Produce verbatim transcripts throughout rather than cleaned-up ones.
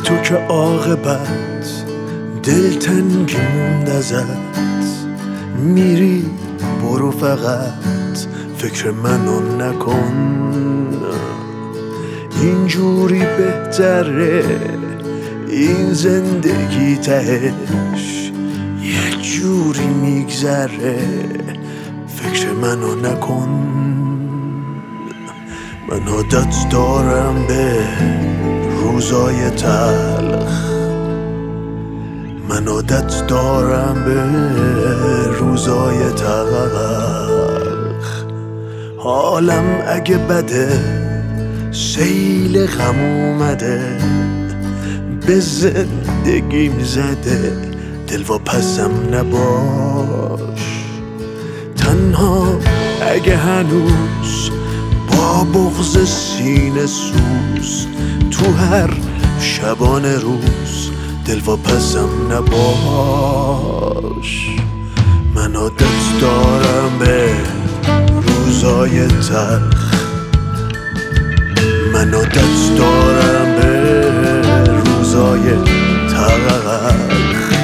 تو که عاقبت دلتنگی موند ازت، میری برو فقط فکر منو نکن، اینجوری بهتره این زندگی تهش یه جوری میگذره فکر منو نکن. من عادت دارم به روزای تلخ، من عادت دارم به روزای تلخ، حالم اگه بده سیل غم اومده به زندگیم زده، دل و پسم نباش تنها اگه هنوز با بغض سینه سوز تو هر شبانه روز دل و پسم نباش. من عادت دارم به روزای تلخ، من عادت دارم به روزای تلخ.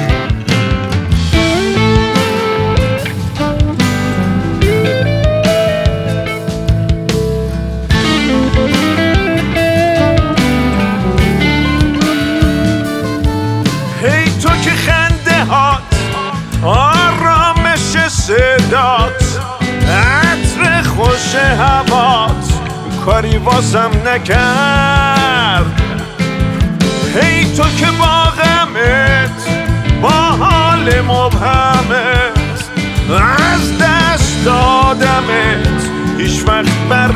هی تو که خنده هات آرامش صدات عطر خوش هوات کاری واسم نکرد، هی تو که با غمت با حال مبهمت از دست دادمت هیچ وقت بر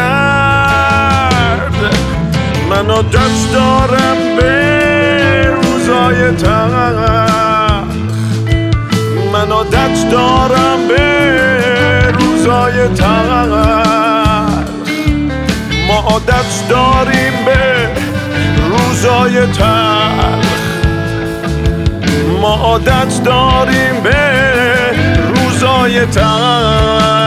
نگرد. من عادت دارم به روزای تلخ، من عادت دارم به روزای تلخ، ما عادت داریم به روزای تلخ، ما عادت داریم به روزای تلخ.